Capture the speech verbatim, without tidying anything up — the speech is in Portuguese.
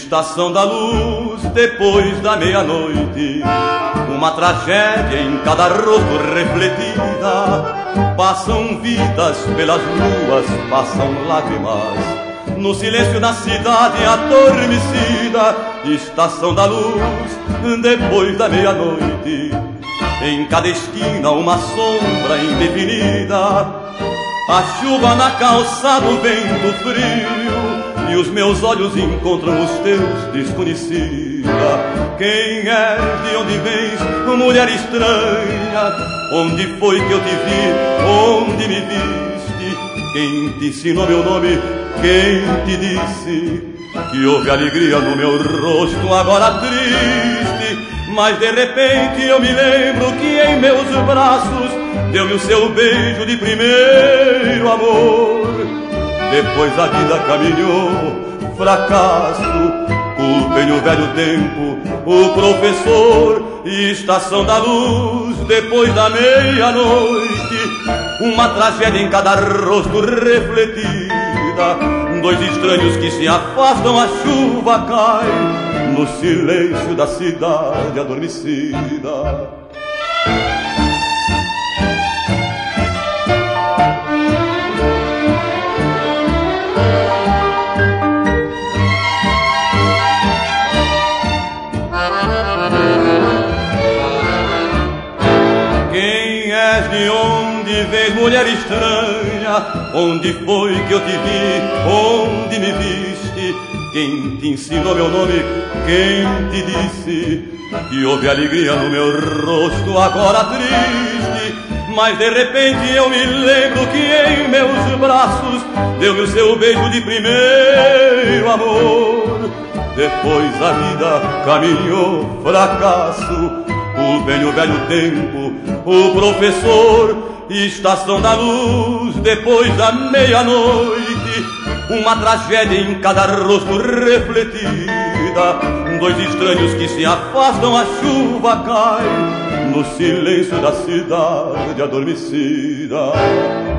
Estação da luz depois da meia-noite, uma tragédia em cada rosto refletida. Passam vidas pelas ruas, passam lágrimas no silêncio da cidade adormecida. Estação da luz depois da meia-noite, em cada esquina uma sombra indefinida. A chuva na calçada, o vento frio, e os meus olhos encontram os teus desconhecida. Quem és, de onde vens, mulher estranha? Onde foi que eu te vi, onde me viste? Quem te ensinou meu nome, quem te disse que houve alegria no meu rosto agora triste? Mas de repente eu me lembro que em meus braços deu-me o seu beijo de primeiro amor. Depois a vida caminhou, fracasso, culpem o velho tempo, o professor. Estação da luz depois da meia-noite, uma tragédia em cada rosto refletida. Dois estranhos que se afastam, a chuva cai no silêncio da cidade adormecida. De onde vês, mulher estranha? Onde foi que eu te vi? Onde me viste? Quem te ensinou meu nome? Quem te disse que houve alegria no meu rosto agora triste? Mas de repente eu me lembro que em meus braços deu-me o seu beijo de primeiro amor. Depois a vida caminhou, fracasso, culpem o velho tempo, o professor. Estação da luz depois da meia-noite, uma tragédia em cada rosto refletida. Dois estranhos que se afastam, a chuva cai no silêncio da cidade adormecida.